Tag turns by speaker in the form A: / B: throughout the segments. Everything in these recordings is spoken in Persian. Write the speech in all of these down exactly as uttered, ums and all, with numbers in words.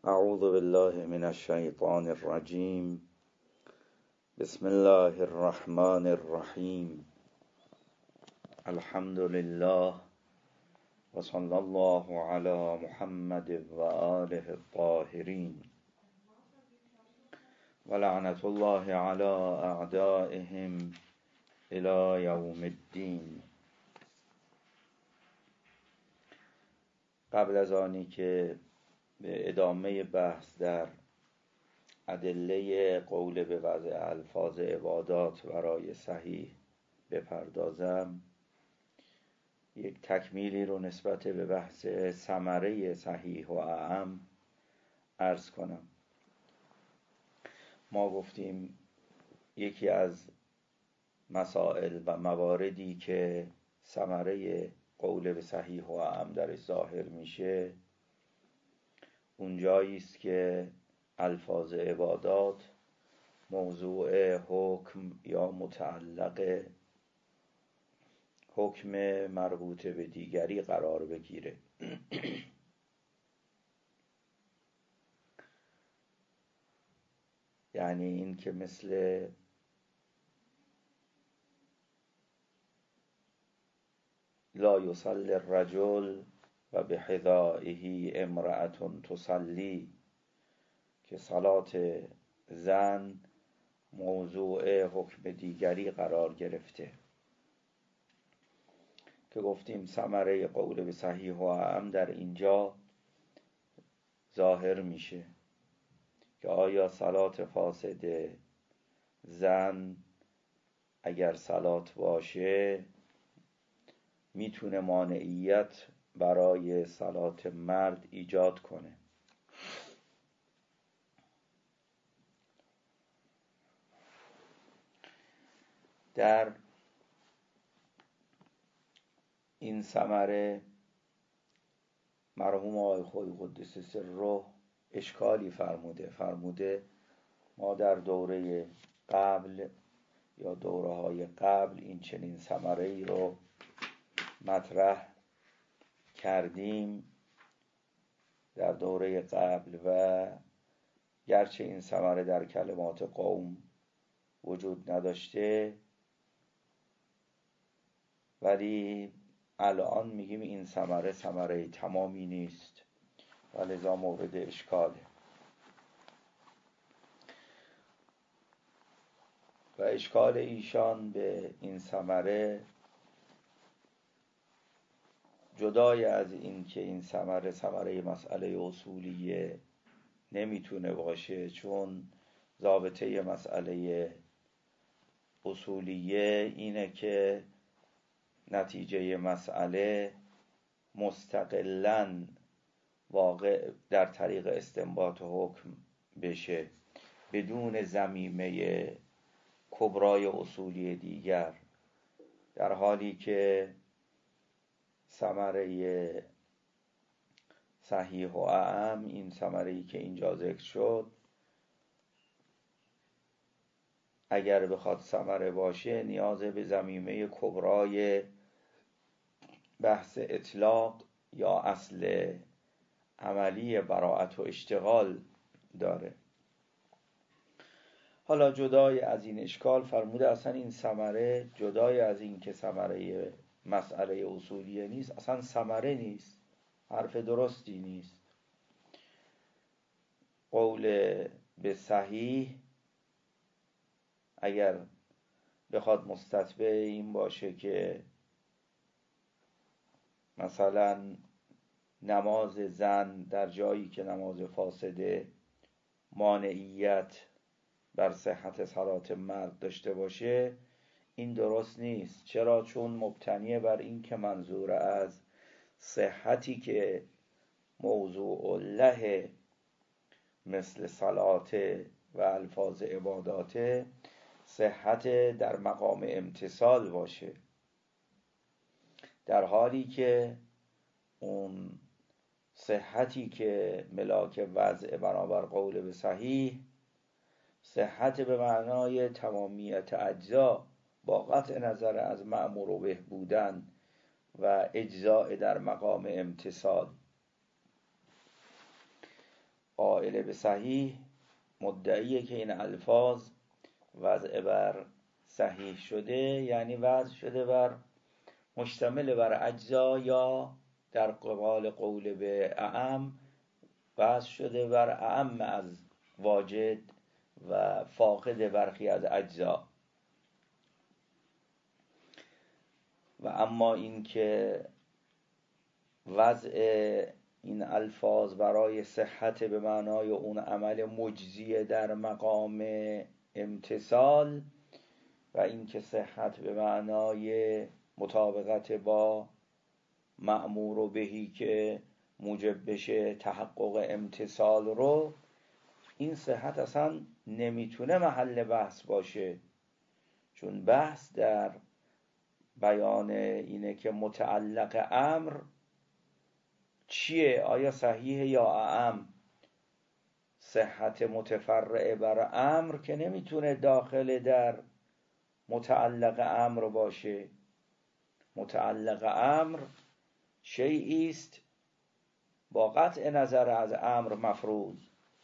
A: اعوذ بالله من الشیطان الرجیم. بسم الله الرحمن الرحیم. الحمد لله و صلی الله علی محمد و آله الطاهرین و لعنت الله علی اعدائهم الی یوم الدین. قبل از آنی که به ادامه بحث در ادله قول به وضع الفاظ عبادات برای صحیح بپردازم، یک تکمیلی رو نسبت به بحث ثمره صحیح و اعم عرض کنم. ما گفتیم یکی از مسائل و مواردی که ثمره قول به صحیح و اعم درش ظاهر میشه اونجایی است که الفاظ عبادات موضوع حکم یا متعلق حکم مربوط به دیگری قرار بگیره. یعنی این که مثل لا یصلی الرجل و به حذائه امرأة تصلی، که صلات زن موضوع حکم دیگری قرار گرفته، که گفتیم ثمره قول به صحیح و اعم در اینجا ظاهر میشه که آیا صلات فاسد زن اگر صلات باشه میتونه مانعیت برای صلات مرد ایجاد کنه. در این ثمره مرحوم آقای خویی قدس سره اشکالی فرموده فرموده ما در دوره قبل یا دوره های قبل این چنین ثمره ای رو مطرح کردیم در دوره قبل و گرچه این ثمره در کلمات قوم وجود نداشته ولی الان میگیم این ثمره ثمره تمامی نیست و لذا مورد اشکاله. و اشکال ایشان به این ثمره جدای از این که این ثمره ثمره مسئله اصولیه نمیتونه باشه، چون ضابطه مسئله اصولیه اینه که نتیجه مسئله مستقلاً واقع در طریق استنباط حکم بشه بدون ضمیمه کبرای اصولی دیگر، در حالی که ثمره صحیح و اعم، این ثمره‌ای که اینجا ذکر شد، اگر بخواد ثمره باشه نیاز به ضمیمه کبرای بحث اطلاق یا اصل عملی براءت و اشتغال داره. حالا جدای از این اشکال فرموده اصلا این ثمره جدای از این که ثمره مسئله اصولیه نیست، اصلا ثمره نیست، حرف درستی نیست. قول به صحیح اگر بخواد مستتبع این باشه که مثلا نماز زن در جایی که نماز فاسده مانعیت بر صحت صلات مرد داشته باشه، این درست نیست. چرا؟ چون مبتنیه بر این که منظور از صحتی که موضوع له مثل صلات و الفاظ عبادات صحت در مقام امتصال باشه، در حالی که اون صحتی که ملاک وضع بنابر قول به صحیح صحت به معنای تمامیت اجزا با قطع نظر از مأمور به بودن و اجزاء در مقام امتصال. قائل به صحیح مدعیه که این الفاظ وضع بر صحیح شده، یعنی وضع شده بر مشتمل بر اجزا، یا در قبال قول به اعم وضع شده بر اعم از واجد و فاقد برخی از اجزا. و اما این که وضع این الفاظ برای صحت به معنای اون عمل مجزی در مقام امتثال و این که صحت به معنای مطابقت با مأمور و بهی که موجب بشه تحقق امتثال رو، این صحت اصلا نمیتونه محل بحث باشه، چون بحث در بیان اینه که متعلق امر چیه، آیا صحیح یا اعم. صحت متفرع بر امر که نمیتونه داخل در متعلق امر باشه. متعلق امر شیئی است با قطع نظر از امر مفروض.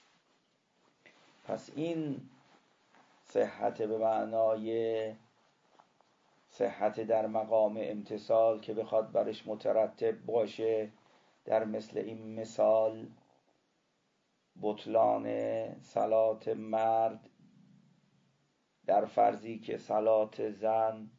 A: پس این صحت به معنای صحت در مقام امتثال که بخواد برش مترتب باشه، در مثل این مثال بطلان صلات مرد در فرضی که صلات زن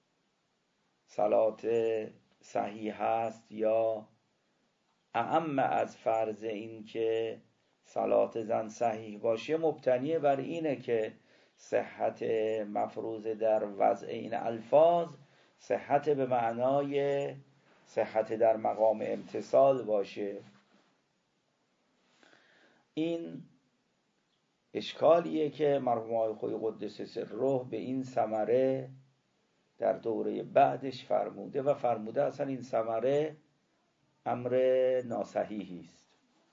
A: صلات صحیح است، یا اعم از فرض این که صلات زن صحیح باشه، مبتنی بر اینه که صحت مفروض در وضع این الفاظ صحت به معنای صحت در مقام امتثال باشه. این اشکالیه که مرحوم آقای خویی قدس سره به این ثمره در دوره بعدش فرموده و فرموده اصلا این ثمره امر ناصحیحی است.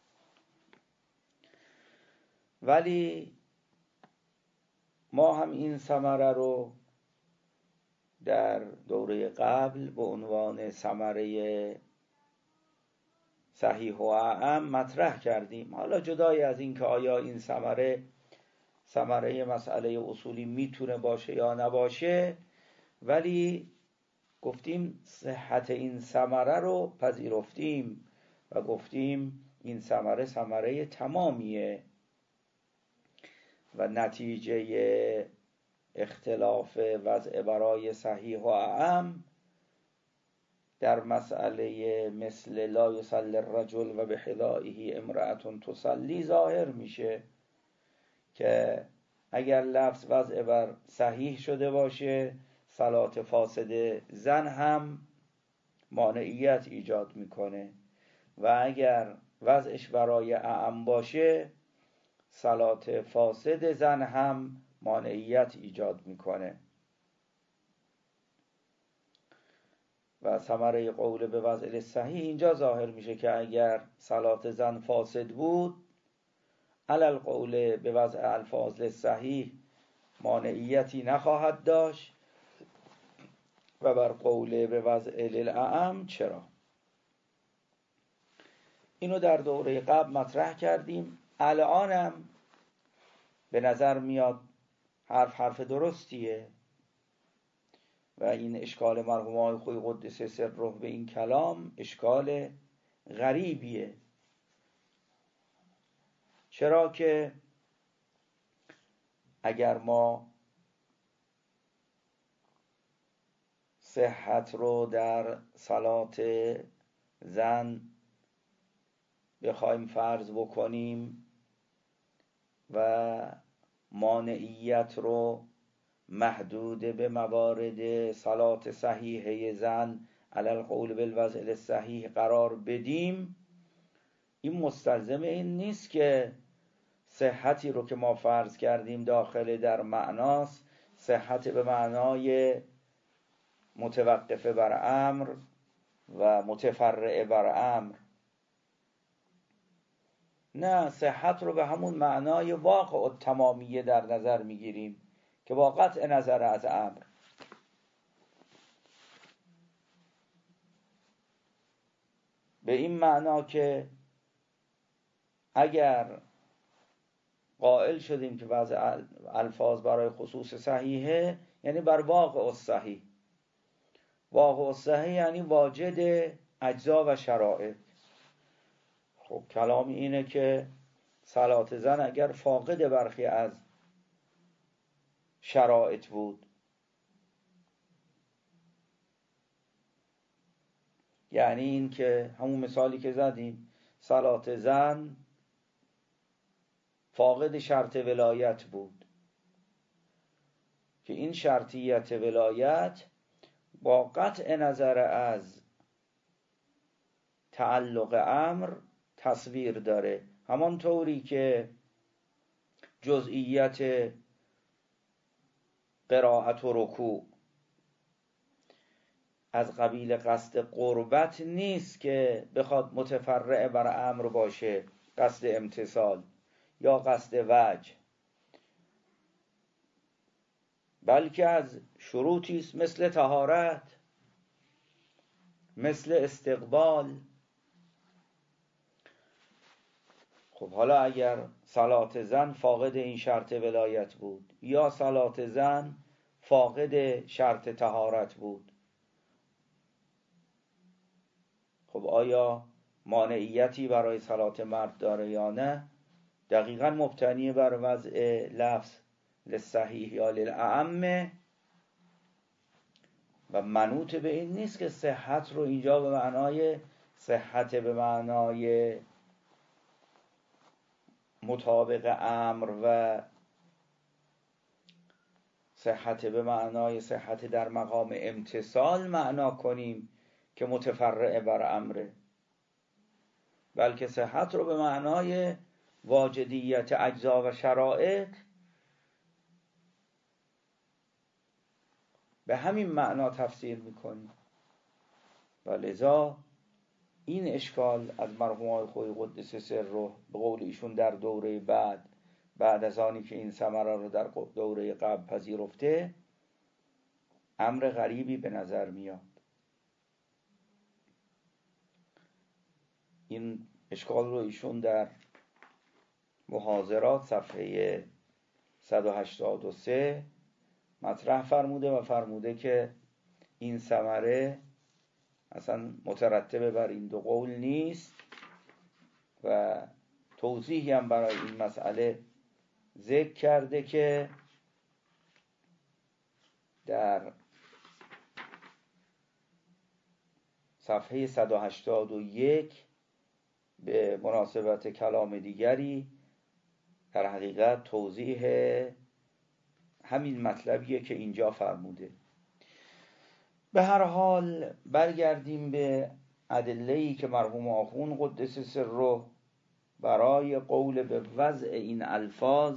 A: ولی ما هم این ثمره رو در دوره قبل به عنوان ثمره صحیح و اعم مطرح کردیم. حالا جدای از این که آیا این ثمره ثمره مسئله اصولی میتونه باشه یا نباشه، ولی گفتیم صحت این ثمره رو پذیرفتیم و گفتیم این ثمره ثمره تمامیه و نتیجه اختلاف وضع برای صحیح و اعم در مسئله مثل لا یصلی الرجل و بحذائه امرأة تصلی ظاهر میشه که اگر لفظ وضع بر صحیح شده باشه، صلات فاسد زن هم مانعیت ایجاد میکنه، و اگر وضعش برای اعم باشه، صلات فاسد زن هم مانعیت ایجاد میکنه. و ثمره قول به وضع صحیح اینجا ظاهر میشه که اگر صلات زن فاسد بود، علل قول به وضع الفاظ صحیح مانعیتی نخواهد داشت و بر قول به وضع للأعم چرا. اینو در دوره قبل مطرح کردیم. الانم به نظر میاد حرف حرف درستیه و این اشکال مرحوم آقای خویی قدس سره به این کلام اشکال غریبیه. چرا که اگر ما صحت رو در صلات زن بخوایم فرض بکنیم و مانعیت رو محدود به موارد صلات صحیحه زن علی القول بالوضع الصحیح قرار بدیم، این مستلزم این نیست که صحتی رو که ما فرض کردیم داخل در معناست صحت به معنای متوقفه بر امر و متفرع بر امر. نه، صحت رو به همون معنای واقع و تمامیه در نظر میگیریم که با قطع نظر از امر. به این معنا که اگر قائل شدیم که بعض الفاظ برای خصوص صحیحه یعنی بر واقع الصحیح. واقع الصحیح یعنی واجد اجزا و شرایط. خب کلام اینه که صلات زن اگر فاقد برخی از شرایط بود، یعنی این که همون مثالی که زدیم صلات زن فاقد شرط ولایت بود که این شرطیت ولایت با قطع نظر از تعلق امر تصویر داره، همانطوری که جزئیت قرائت و رکوع از قبیل قصد قربت نیست که بخواد متفرع بر امر باشه، قصد امتثال یا قصد وجه، بلکه از شروطی است مثل طهارت، مثل استقبال. خب حالا اگر صلات زن فاقد این شرط ولایت بود یا صلات زن فاقد شرط طهارت بود، خب آیا مانعیتی برای صلات مرد داره یا نه؟ دقیقاً مبتنی بر وضع لفظ للصحیح یا للأعم و منوط به این نیست که صحت رو اینجا به معنای صحت به معنای مطابق امر و صحت به معنای صحت در مقام امتثال معنا کنیم که متفرع بر امره، بلکه صحت رو به معنای واجدیت اجزا و شرایط به همین معنا تفسیر میکنیم. و لذا این اشکال از مرحوم آقای خویی قدس سره به قول ایشون در دوره بعد بعد از آنی که این ثمره رو در دوره قبل پذیرفته امر غریبی به نظر میاد. این اشکال رو ایشون در محاضرات صفحه صد و هشتاد و سه مطرح فرموده و فرموده که این ثمره اصلا مترتبه بر این دو قول نیست و توضیحی هم برای این مسئله ذکر کرده که در صفحه صد و هشتاد و یک به مناسبت کلام دیگری در حقیقت توضیح همین مطلبیه که اینجا فرموده. به هر حال برگردیم به ادله‌ای که مرحوم آخوند قدس سره برای قول به وضع این الفاظ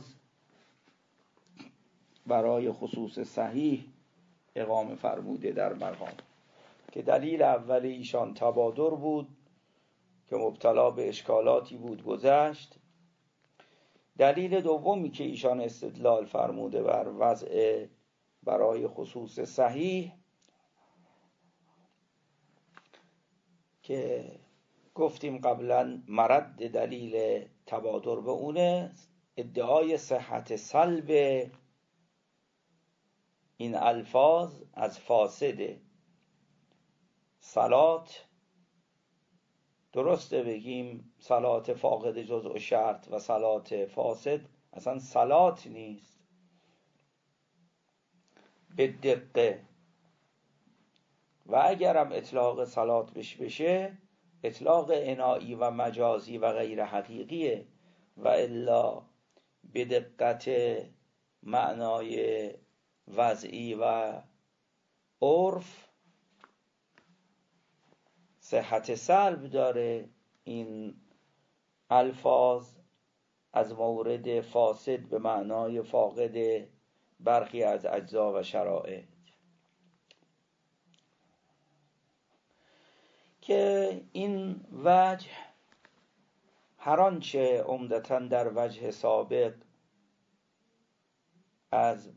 A: برای خصوص صحیح اقامه فرموده در مقام، که دلیل اول ایشان تبادر بود که مبتلا به اشکالاتی بود گذشت. دلیل دومی که ایشان استدلال فرموده بر وضع برای خصوص صحیح که گفتیم قبلا مرد دلیل تبادر به اونه ادعای صحت سلب این الفاظ از فاسده. صلات درسته بگیم صلات فاقد جزء شرط و صلات فاسد اصلا صلات نیست به دقه، و اگرم اطلاق صلات بش بشه اطلاق عنایی و مجازی و غیر حقیقیه، و الا به دقت معنای وضعی و عرف صحت سلب داره این الفاظ از مورد فاسد به معنای فاقد برخی از اجزا و شرایط، که این وجه هر آنچه عمدتاً در وجه سابق از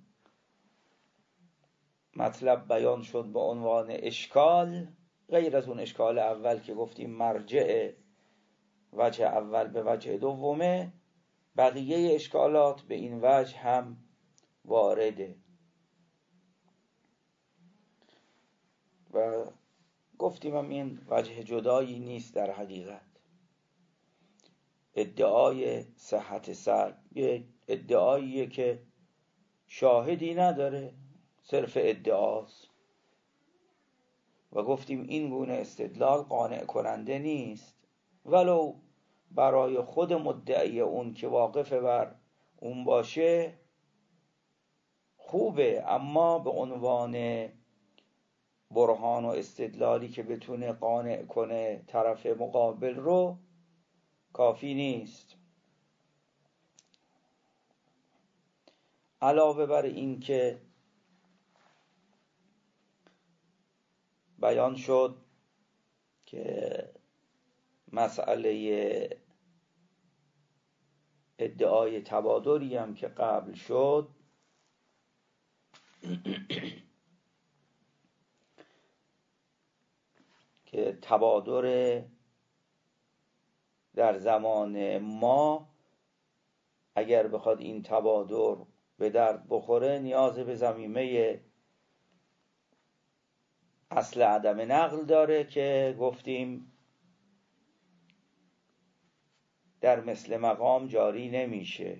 A: مطلب بیان شد به عنوان اشکال، غیر از اون اشکال اول که گفتیم مرجع وجه اول به وجه دومه، بقیه اشکالات به این وجه هم وارده و گفتیم هم این وجه جدایی نیست. در حقیقت ادعای صحت سلب یه ادعاییه که شاهدی نداره، صرف ادعاست و گفتیم این گونه استدلال قانع کننده نیست، ولو برای خود مدعی اون که واقف بر اون باشه خوبه، اما به عنوان برهان و استدلالی که بتونه قانع کنه طرف مقابل رو کافی نیست. علاوه بر این که بیان شد که مسئله ادعای تبادری هم که قبل شد که تبادر در زمان ما اگر بخواد این تبادر به درد بخوره نیاز به ضمیمه اصل عدم نقل داره که گفتیم در مثل مقام جاری نمیشه.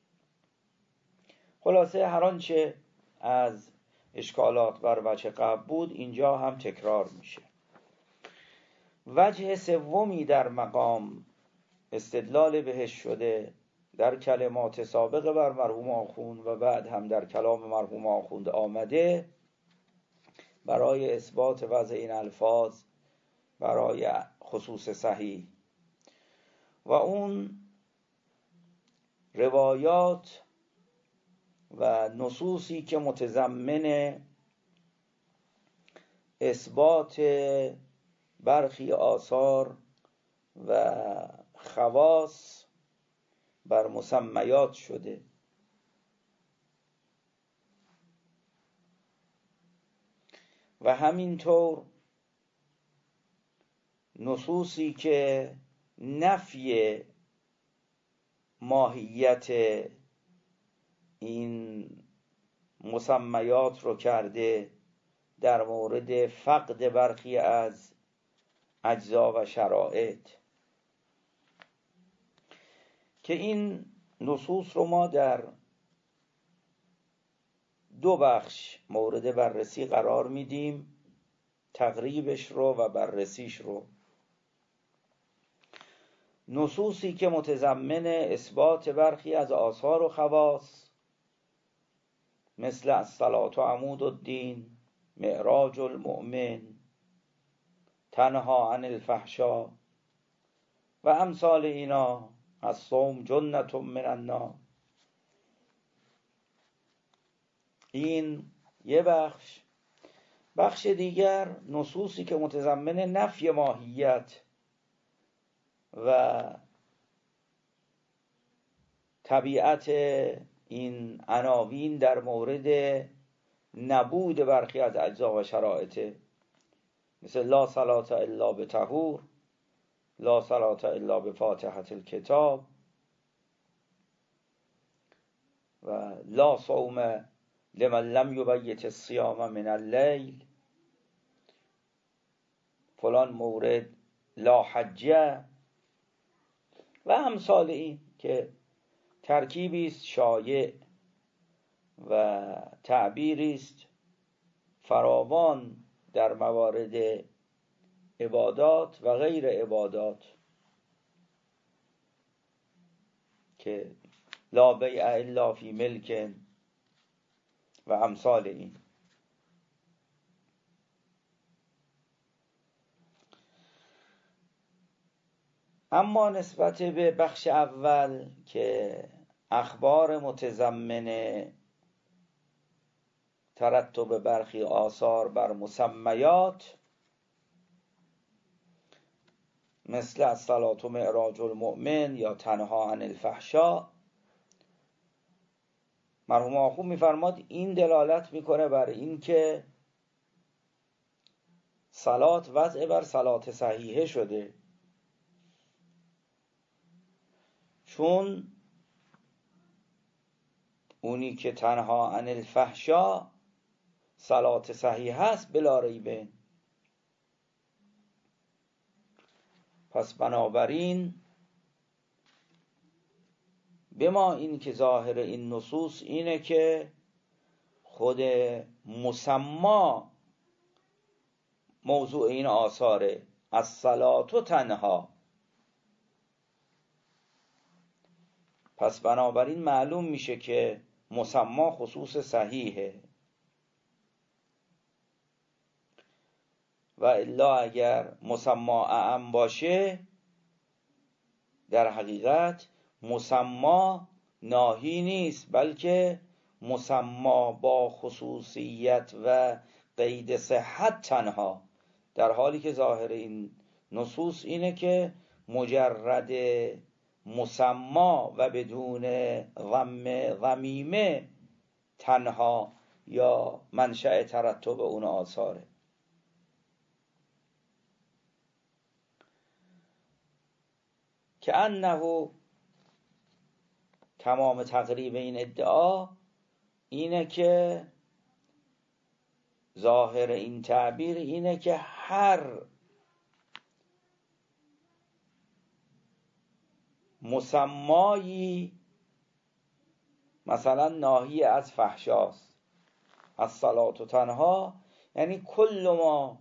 A: خلاصه هر آنچه از اشکالات بر وجه قبل بود اینجا هم تکرار میشه. وجه سومی در مقام استدلال بهش شده در کلمات سابقه بر مرحوم آخوند و بعد هم در کلام مرحوم آخوند آمده برای اثبات وضع این الفاظ برای خصوص صحیح و اون روایات و نصوصی که متضمن اثبات برخی آثار و خواص بر مسمیات شده و همینطور نصوصی که نفی ماهیت این مسمیات رو کرده در مورد فقد برخی از اجزا و شرائط، که این نصوص رو ما در دو بخش مورد بررسی قرار میدیم، تقریبش رو و بررسیش رو. نصوصی که متضمن اثبات برخی از آثار و خواص مثل الصلاة عمود الدین، معراج المؤمن، تنها عن الفحشاء و امثال اینا، الصوم جنة من النار. این یه بخش. بخش دیگر نصوصی که متضمن نفی ماهیت و طبیعت این عناوین در مورد نبود برخی از اجزا و شرائط، مثل لا صلاة الا بطهور، لا صلاة الا بفاتحة الکتاب و لا صوم لمن لم یبیت الصیام من اللیل، فلان مورد لا حجه و امثال این که ترکیبی است شایع و تعبیری است فراوان در موارد عبادات و غیر عبادات که لا بیع الا فی ملک و امثال این. اما نسبت به بخش اول که اخبار متضمن ترتب برخی آثار بر مسمیات مثل الصلاة و معراج المؤمن یا تنها عن الفحشاء، مرحوم آخوند می‌فرماد این دلالت میکنه بر این که صلات وضع بر صلات صحیحه شده، چون اونی که تنها عن الفحشا صلات صحیح هست بلا ریبه. پس بنابراین به ما این که ظاهر این نصوص اینه که خود مسما موضوع این آثاره، الصلاة تنها. پس بنابراین معلوم میشه که مسما خصوص صحیحه، و الا اگر مسما اعم باشه در حقیقت مسما ناهی نیست، بلکه مسما با خصوصیت و قید صحت تنها، در حالی که ظاهر این نصوص اینه که مجرد مسما و بدون ضم ضمیمه تنها یا منشأ ترتب اون آثاره. که انه تمام تقریب این ادعا اینه که ظاهر این تعبیر اینه که هر مسمایی مثلا ناهی از فحشاست، از صلاة تنها، یعنی کل ما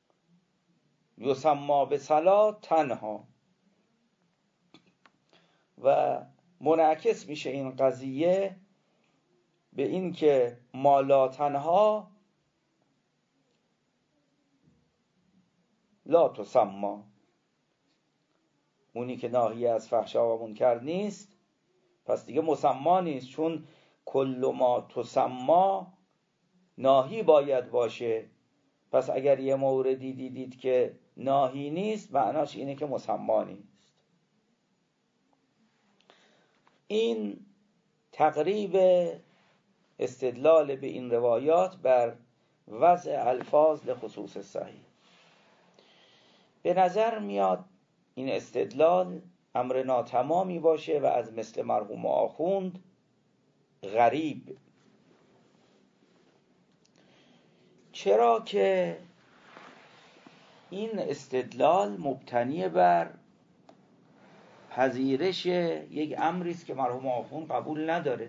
A: یسما به صلاة تنها. و منعکس میشه این قضیه به این که ما لا تنها لا تسما، اونی که ناهی از فحشا و منکر نیست پس دیگه مسما نیست، چون کل ما تسما ناهی باید باشه. پس اگر یه موردی دیدید که ناهی نیست معناش اینه که مسما نیست. این تقریب استدلال به این روایات بر وضع الفاظ لخصوص صحیح. به نظر میاد این استدلال امر ناتمامی باشه و از مثل مرحوم آخوند غریب. چرا که این استدلال مبتنی بر پذیرش یک امری است که مرحوم آخوند قبول نداره،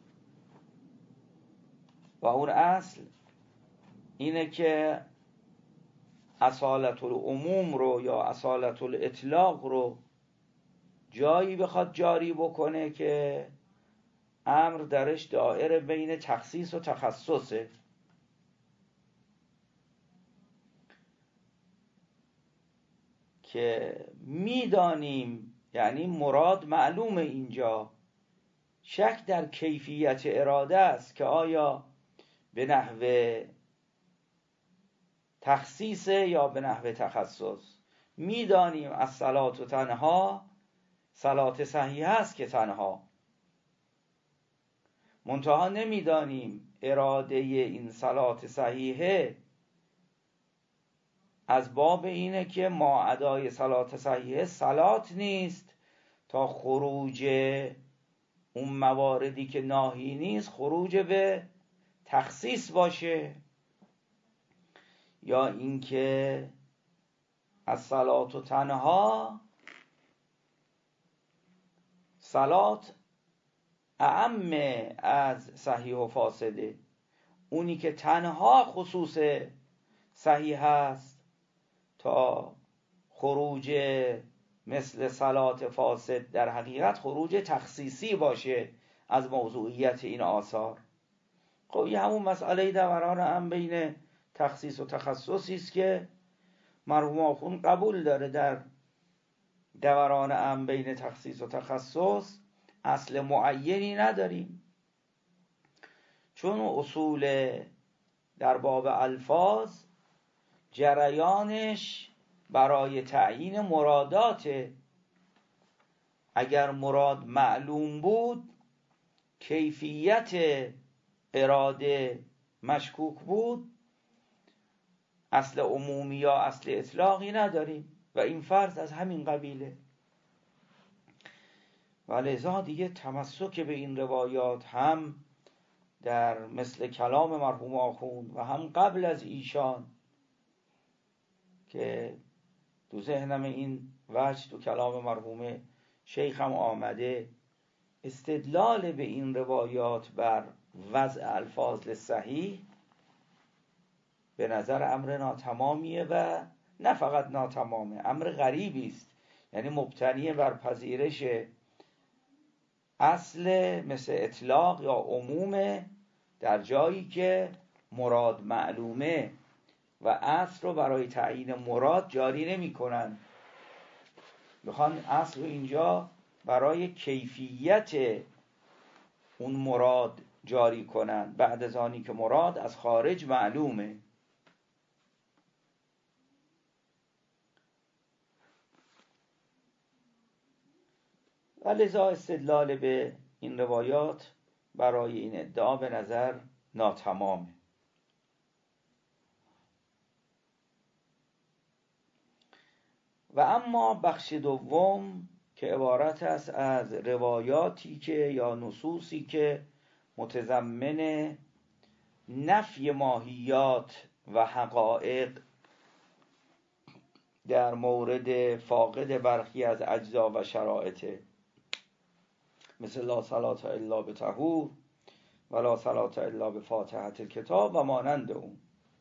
A: و اون اصل اینه که اصالت العموم رو یا اصالت الاطلاق رو جایی بخواد جاری بکنه که امر درش دائره بین تخصیص و تخصصه. که میدانیم یعنی مراد معلومه، اینجا شک در کیفیت اراده است که آیا به نحو تخصیص یا به نحو تخصص. میدانیم از صلاة تنها صلاة صحیح است که تنها، منتها نمیدانیم اراده این صلاة صحیحه از باب اینه که ما ادای صلاة صحیحه صلاة نیست تا خروج اون مواردی که ناهی نیست خروج به تخصیص باشه، یا اینکه از صلاة تنها صلاة اعم از صحیح و فاسده، اونی که تنها خصوص صحیح هست تا خروج مثل صلاة فاسد در حقیقت خروج تخصیصی باشه از موضوعیت این آثار. خب این همون مسئله دوران هم بین تخصیص و تخصصی است که مرحوم آخوند قبول داره. در دوران هم بین تخصیص و تخصص اصل معینی نداریم، چون اصول در باب الفاظ جریانش برای تعیین مرادات. اگر مراد معلوم بود کیفیت اراده مشکوک بود اصل عمومی یا اصل اطلاقی نداریم و این فرض از همین قبیله. و لذا دیگه تمسک به این روایات هم در مثل کلام مرحوم آخوند و هم قبل از ایشان که تو ذهنم این وجه تو کلام مرحوم شیخم آمده، استدلال به این روایات بر وضع الفاظ صحیح به نظر امر ناتمامیه و نه فقط ناتمامه، امر غریبی است. یعنی مبتنی بر پذیرش اصل مثل اطلاق یا عمومه در جایی که مراد معلومه و اصل رو برای تعیین مراد جاری نمی کنن. میخوان اصل رو اینجا برای کیفیت اون مراد جاری کنن بعد از آنی که مراد از خارج معلومه. و لذا استدلال به این روایات برای این ادعا به نظر ناتمامه. و اما بخش دوم که عبارت است از روایاتی که یا نصوصی که متضمن نفی ماهیات و حقایق در مورد فاقد برخی از اجزا و شرایطه، مثل لا صلاة الا بطهور و لا صلاة الا بفاتحة الکتاب و مانند اون.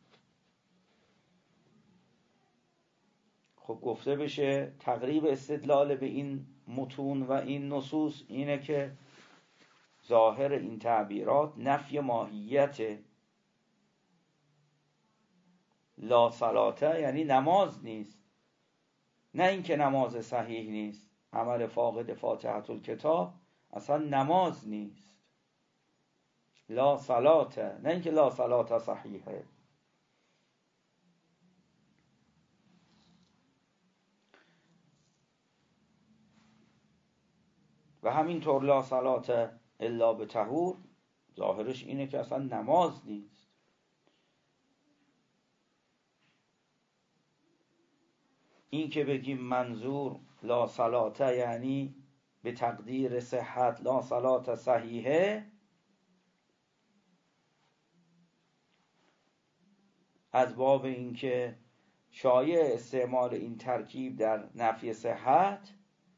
A: خب گفته بشه تقریب استدلال به این متون و این نصوص اینه که ظاهر این تعبیرات نفی ماهیت. لا صلاة یعنی نماز نیست، نه اینکه نماز صحیح نیست. عمل فاقد فاتحة الکتاب اصلا نماز نیست. لا صلاة نه اینکه لا صلاة صحیحه. و همینطور لا صلاة الا بطهور ظاهرش اینه که اصلا نماز نیست. این که بگیم منظور لا صلاة یعنی به تقدیر صحت لا صلاة صحیحه، از باب اینکه شایع استعمال این ترکیب در نفی صحت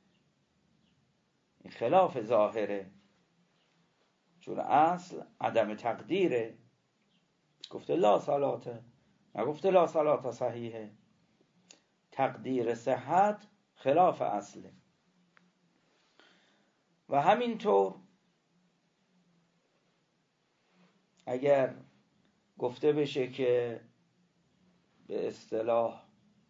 A: خلاف ظاهره، چون اصل عدم تقدیره. گفته لا صلاة، نگفته لا صلاة صحیحه. تقدیر صحت خلاف اصله. و همینطور اگر گفته بشه که به اصطلاح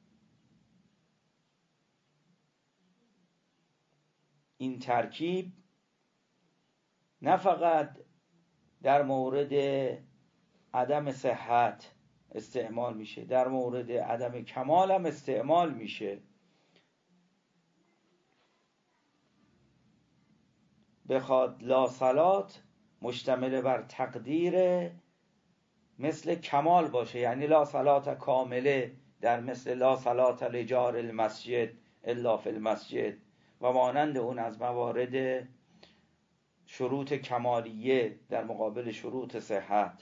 A: این ترکیب نه فقط در مورد عدم صحت استعمال میشه، در مورد عدم کمال هم استعمال میشه. بخواد لا صلات مشتمل بر تقدیر مثل کمال باشه، یعنی لا صلات کامله در مثل لا صلات لجار المسجد الا فی المسجد و مانند اون از موارد شروط کمالیه در مقابل شروط صحت.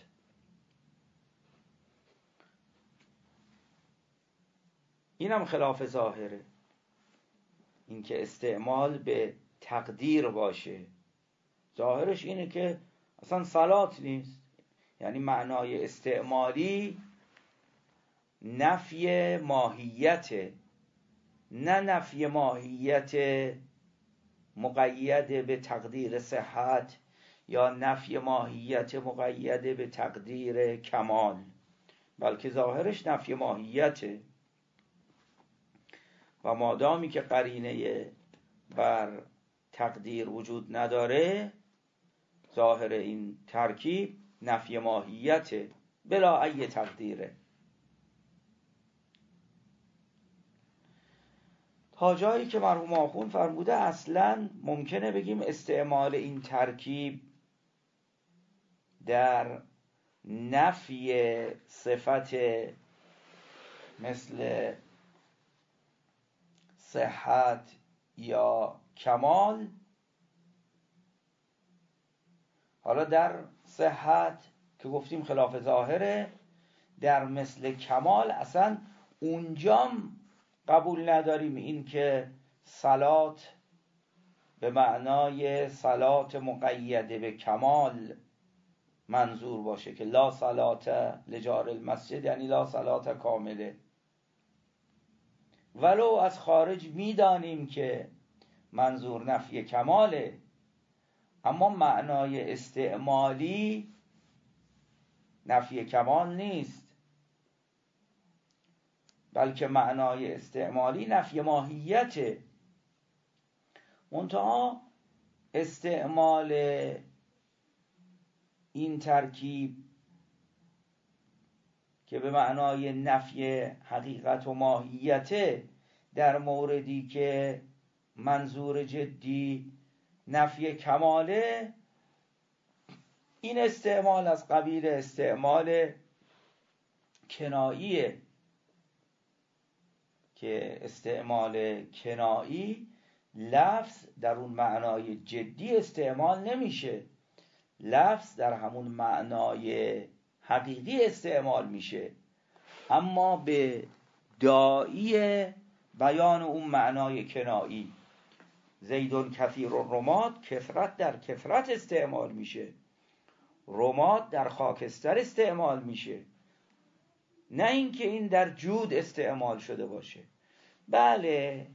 A: اینم خلاف ظاهره، اینکه استعمال به تقدیر باشه. ظاهرش اینه که اصلا صلات نیست، یعنی معنای استعمالی نفی ماهیت، نه نفی ماهیت مقید به تقدیر صحت یا نفی ماهیت مقید به تقدیر کمال، بلکه ظاهرش نفی ماهیته. و مادامی که قرینه بر تقدیر وجود نداره، ظاهر این ترکیب نفی ماهیته بلا ای تقدیره. تا جایی که مرحوم آخوند فرموده اصلا ممکنه بگیم استعمال این ترکیب در نفی صفت مثل صحت یا کمال، حالا در صحت که گفتیم خلاف ظاهره، در مثل کمال اصلا اونجام قبول نداریم این که صلات به معنای صلات مقیده به کمال منظور باشه، که لا صلات لجار المسجد یعنی لا صلات کامله. ولو از خارج میدانیم که منظور نفی کماله، اما معنای استعمالی نفی کمال نیست، بلکه معنای استعمالی نفی ماهیته. منتها استعمال این ترکیب که به معنای نفی حقیقت و ماهیته در موردی که منظور جدی نفی کماله، این استعمال از قبیل استعمال کناییه، که استعمال کنایی لفظ در اون معنای جدی استعمال نمیشه، لفظ در همون معنای حقیقی استعمال میشه، اما به داعی بیان اون معنای کنایی. زیدون کثیر الرماد، کثرت در کثرت استعمال میشه، رماد در خاکستر استعمال میشه، نه اینکه این در جود استعمال شده باشه. بله،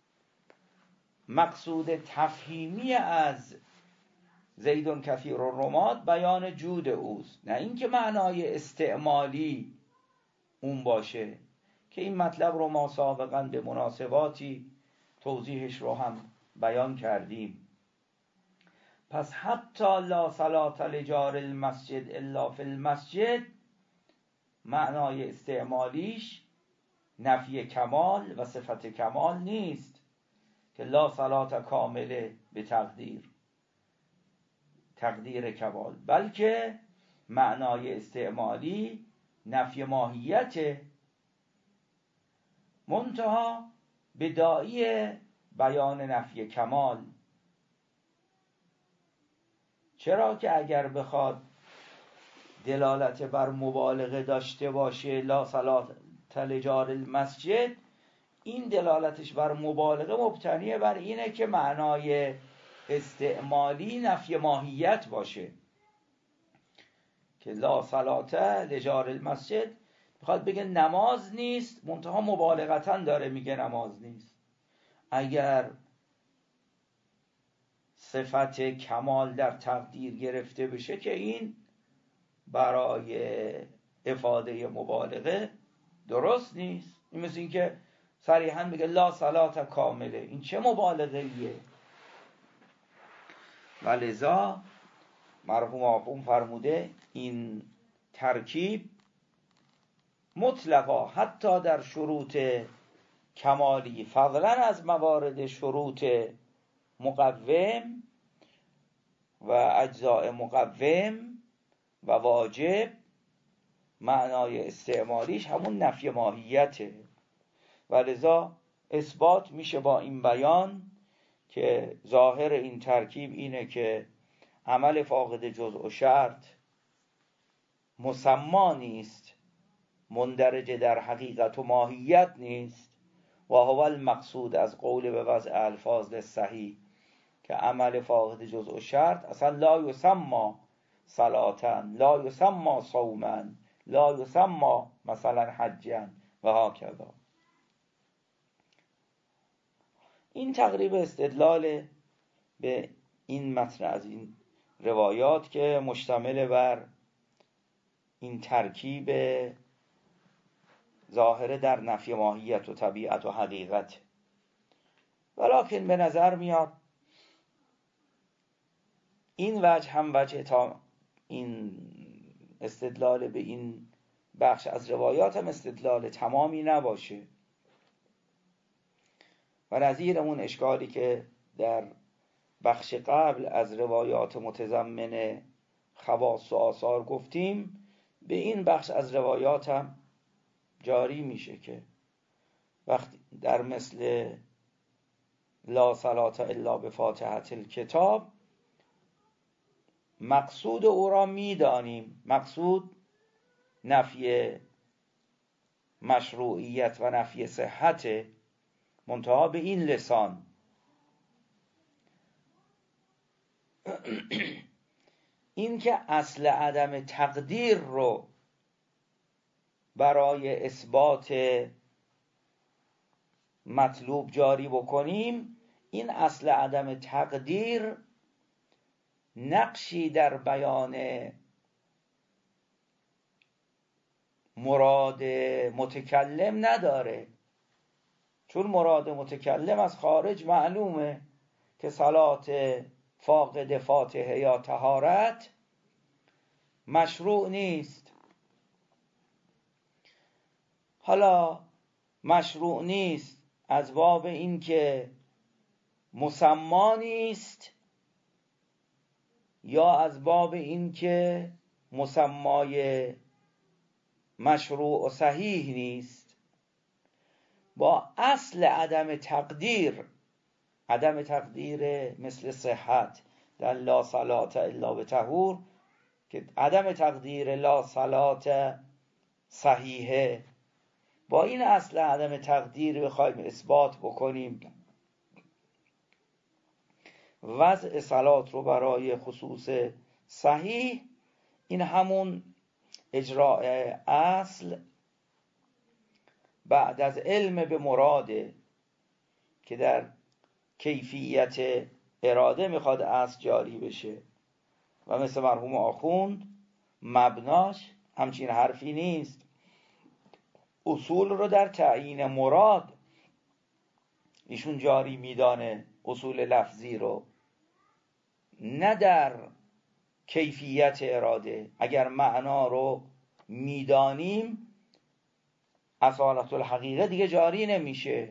A: مقصود تفهیمی از زیدون کثیر الرماد بیان جود اوست، نه اینکه معنای استعمالی اون باشه، که این مطلب رو ما سابقا به مناسباتی توضیحش رو هم بیان کردیم. پس حتی لا صلاة لجار المسجد الا فی المسجد، معنای استعمالیش نفی کمال و صفت کمال نیست، که لا صلاة کامله به تقدیر تقدیر کمال، بلکه معنای استعمالی نفی ماهیت، منتها به داعی بیان نفی کمال. چرا که اگر بخواد دلالت بر مبالغه داشته باشه لا صلاة لجار المسجد، این دلالتش بر مبالغه مبتنیه بر اینه که معنای استعمالی نفی ماهیت باشه، که لا صلاة لجار المسجد میخواد بگه نماز نیست، منتها مبالغتاً داره میگه نماز نیست. اگر صفت کمال در تقدیر گرفته بشه که این برای افاده مبالغه درست نیست. این مثل این که صریحاً بگه لا صلاة کامله، این چه مبالغه ایه؟ ولذا مرحوم آقوم فرموده این ترکیب مطلقا حتی در شروط کمالی، فضلا از موارد شروط مقوم و اجزاء مقوم و واجب، معنای استعمالیش همون نفی ماهیته. ولذا اثبات میشه با این بیان که ظاهر این ترکیب اینه که عمل فاقد جزء و شرط مسما نیست، مندرج در حقیقت و ماهیت نیست، و هو المقصود از قول به وضع الفاظ صحیح، که عمل فاقد جزء و شرط اصلا لا یسما صلاة، لا یسما صوما، لا یسما مثلا حجا و هکذا. این تقریب استدلال به این متن از این روایات که مشتمل بر این ترکیب ظاهره در نفی ماهیت و طبیعت و حقیقت. ولکن به نظر میاد این وجه هم وجه تا این استدلال به این بخش از روایات هم استدلال تمامی نباشه، و نظیر اون اشکالی که در بخش قبل از روایات متضمن خواص و آثار گفتیم، به این بخش از روایات هم جاری میشه که وقتی در مثل لا صلاة الا بفاتحة الکتاب مقصود او را میدانیم. مقصود نفی مشروعیت و نفی صحت، منتها به این لسان. این که اصل عدم تقدیر رو برای اثبات مطلوب جاری بکنیم، این اصل عدم تقدیر نقشی در بیان مراد متکلم نداره، چون مراد متکلم از خارج معلومه که صلات فاقد فاتحه یا طهارت مشروع نیست. حالا مشروع نیست از باب این که مسما نیست، یا از باب این که مسمای مشروع و صحیح نیست. با اصل عدم تقدیر، عدم تقدیر مثل صحت در لا صلات الا بطهور، که عدم تقدیر لا صلات صحیحه، با این اصل عدم تقدیر بخوایم اثبات بکنیم وضع صلات رو برای خصوص صحیح، این همون اجراء اصل بعد از علم به مراده که در کیفیت اراده میخواد اصل جاری بشه. و مثل مرحوم آخوند مبناش همچین حرفی نیست. اصول رو در تعیین مراد ایشون جاری میدانه، اصول لفظی رو، نه در کیفیت اراده. اگر معنا رو میدانیم اصالت الحقیقه دیگه جاری نمیشه.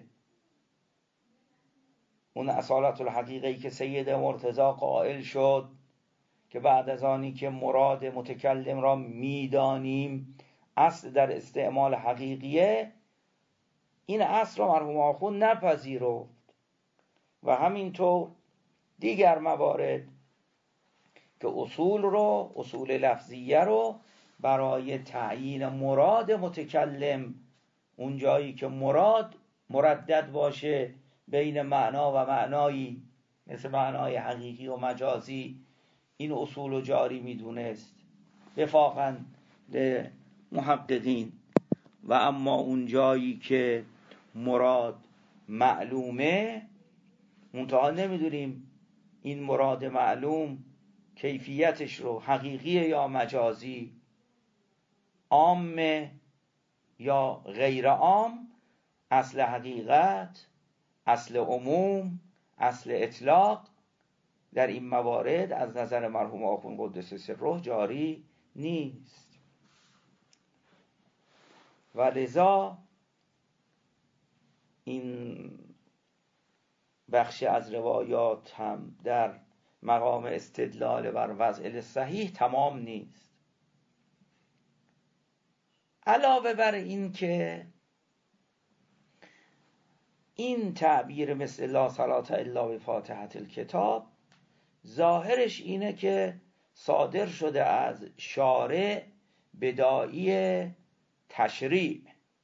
A: اون اصالت الحقیقه ای که سید مرتضی قائل شد که بعد از آنی که مراد متکلم را میدانیم اصل در استعمال حقیقیه، این اصل را مرحوم آخوند نپذیرفت. و همینطور دیگر موارد که اصول رو، اصول لفظیه رو برای تعیین مراد متکلم، اون جایی که مراد مردد باشه بین معنا و معنایی مثل معنای حقیقی و مجازی، این اصول رو جاری میدونست وفاقاً به محققین. و اما اون جایی که مراد معلومه، منتها نمیدونیم این مراد معلوم کیفیتش رو حقیقی یا مجازی، عام یا غیر عام، اصل حقیقت، اصل عموم، اصل اطلاق، در این موارد از نظر مرحوم آخوند قدس سره جاری نیست. و لذا این بخشی از روایات هم در مقام استدلال بر وضع صحیح تمام نیست. علاوه بر این که این تعبیر مثل لا صلات الا بفاتحة الکتاب ظاهرش اینه که صادر شده از شارع بداعی تشریع.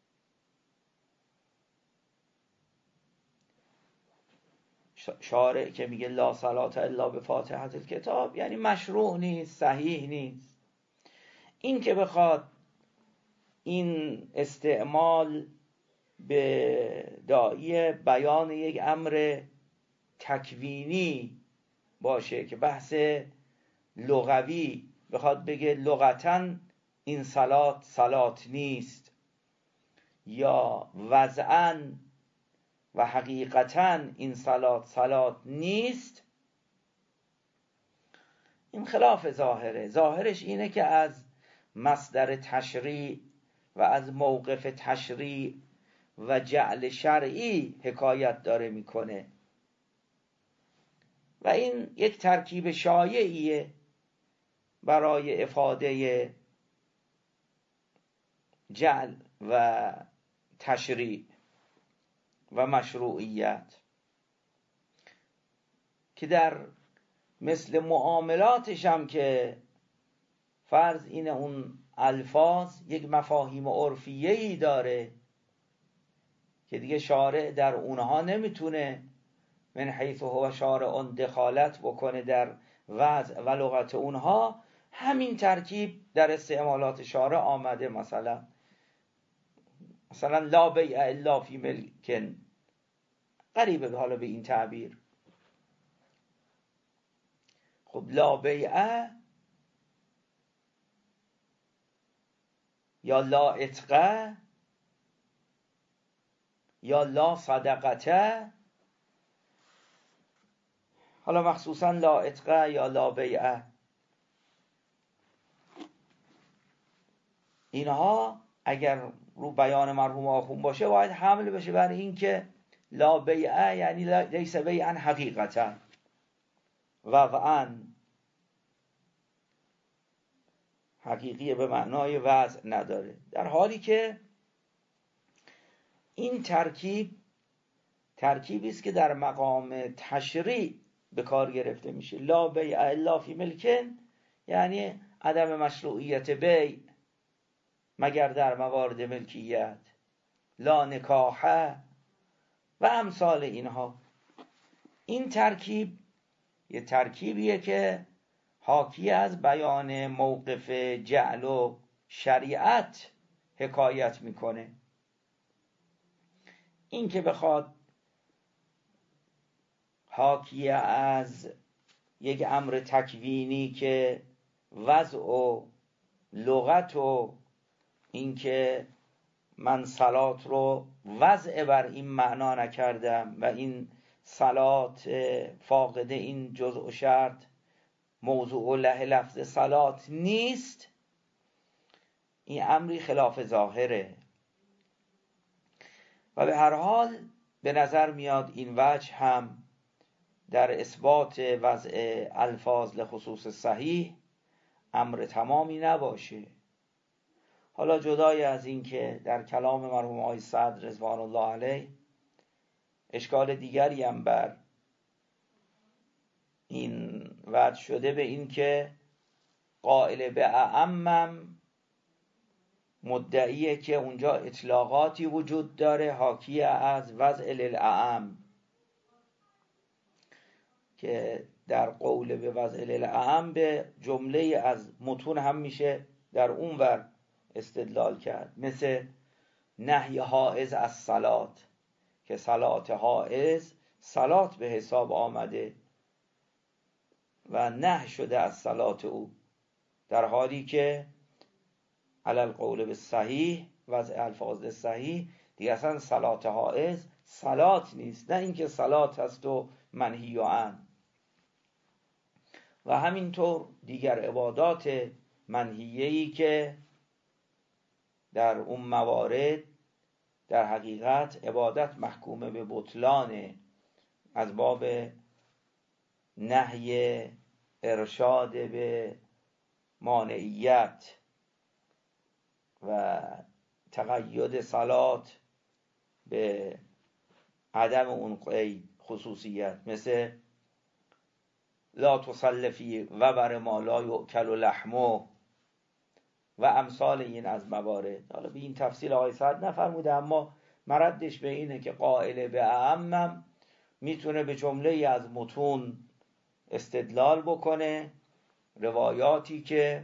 A: شارع که میگه لا صلات الا بفاتحة الکتاب یعنی مشروع نیست، صحیح نیست. این که بخواد این استعمال به داعی بیان یک امر تکوینی باشه که بحث لغوی بخواد بگه لغتاً این صلات صلات نیست، یا وضعاً و حقیقتاً این صلات صلات نیست، این خلاف ظاهره. ظاهرش اینه که از مصدر تشریع و از موقف تشریع و جعل شرعی حکایت داره میکنه و این یک ترکیب شایعیه برای افاده جعل و تشریع و مشروعیت، که در مثل معاملاتش هم که فرض اینه اون الفاظ یک مفاهیم عرفیه‌ای داره که دیگه شارع در اونها نمیتونه من حیث هو شارع دخالت بکنه در وضع و لغت اونها. همین ترکیب در استعمالات شارع آمده، مثلا مثلا لا بیع الا فی ملکن، قریبه حالا به این تعبیر. خب لا بیع یا لا اتقه یا لا صدقته، حالا مخصوصا لا اتقه یا لا بیعه، اینها اگر رو بیان مرحوم آخوند باشه باید حمل بشه بر این که لا بیعه یعنی لیس بیعا حقیقتا وضعا، حقیقی به معنای وضع نداره، در حالی که این ترکیب ترکیبی است که در مقام تشریع به کار گرفته میشه. لا بیع الا فی ملکن یعنی عدم مشروعیت بیع مگر در موارد ملکیت، لا نکاح و امثال اینها. این ترکیب یه ترکیبیه که حاکی از بیان موقف جعل و شریعت حکایت میکنه. این که بخواد حاکی از یک امر تکوینی که وضع و لغت و این که من صلات رو وضع بر این معنا نکردم و این صلات فاقد این جزء و شرط موضوع له لفظ صلات نیست، این امری خلاف ظاهره. و به هر حال به نظر میاد این وجه هم در اثبات وضع الفاظ لخصوص صحیح امر تمامی نباشه. حالا جدای از این که در کلام مرحوم آقای صدر رضوان الله علیه اشکال دیگری هم بر این وجه شده، به این که قائل به اعمم مدعیه که اونجا اطلاقاتی وجود داره حاکی از وضع للاعم، که در قول به وضع للاعم به جمله از متون هم میشه در اون ور استدلال کرد، مثل نهی حائز از صلات که صلات حائز صلات به حساب آمده و نه شده از صلات او، در حالی که علل قول به صحیح وضع الفاظ صحیح دیگه اصلا صلات حائز صلات نیست، نه اینکه صلات هست و منهی عن. و همینطور دیگر عبادات منهیه‌ای که در اون موارد در حقیقت عبادت محکومه به بطلان از باب نهی ارشاد به مانعیت و تقید صلات به عدم اون خصوصیت، مثل لا تصلفی و بر ما لا یؤکل لحمه و امثال این از موارد. حالا به این تفصیل آقای سعد نفرموده، اما مردش به اینه که قائل به اعمم میتونه به جمله از متون استدلال بکنه، روایاتی که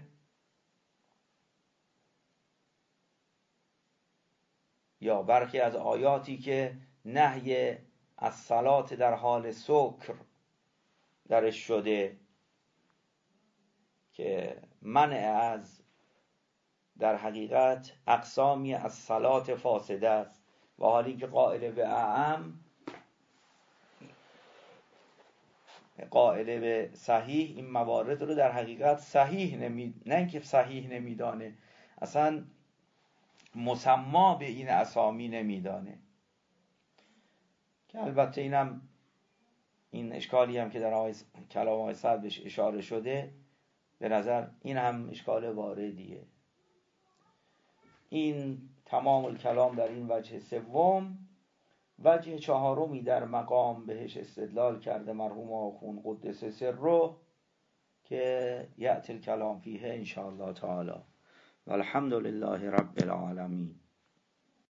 A: یا برخی از آیاتی که نهی از صلات در حال سکر درش شده که منع از در حقیقت اقسامی از صلات فاسده است، و حالی که قائل به اعم قائل به صحیح این موارد رو در حقیقت صحیح نمی نه اینکه صحیح نمیدانه، اصلا مسما به این اسامی نمیدانه. که البته اینم این اشکالی هم که در آقای کلام آقای صدر بهش اشاره شده، به نظر این هم اشکال واردیه. این تمام الکلام در این وجه سوم. وجه چهارمی در مقام بهش استدلال کرده مرحوم آخوند قدس سره، که یأتی الکلام فیه ان شاء الله تعالی. والحمد لله رب العالمین.